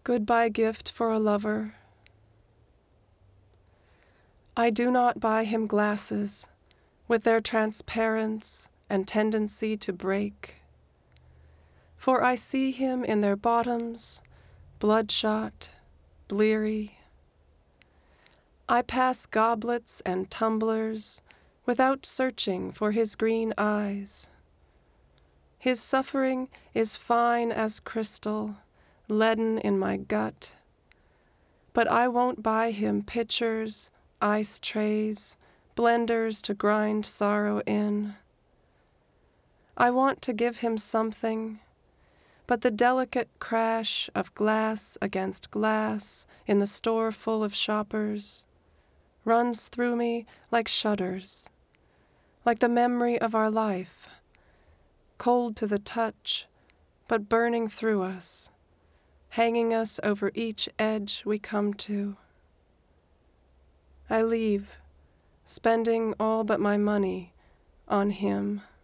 Goodbye gift for a lover. I do not buy him glasses, with their transparence and tendency to break, for I see him in their bottoms, bloodshot, bleary. I pass goblets and tumblers without searching for his green eyes. His suffering is fine as crystal, leaden in my gut, but I won't buy him pitchers, ice trays, blenders to grind sorrow in. I want to give him something, but the delicate crash of glass against glass in the store full of shoppers runs through me like shudders, like the memory of our life, cold to the touch, but burning through us, hanging us over each edge we come to. I leave, spending all but my money on him.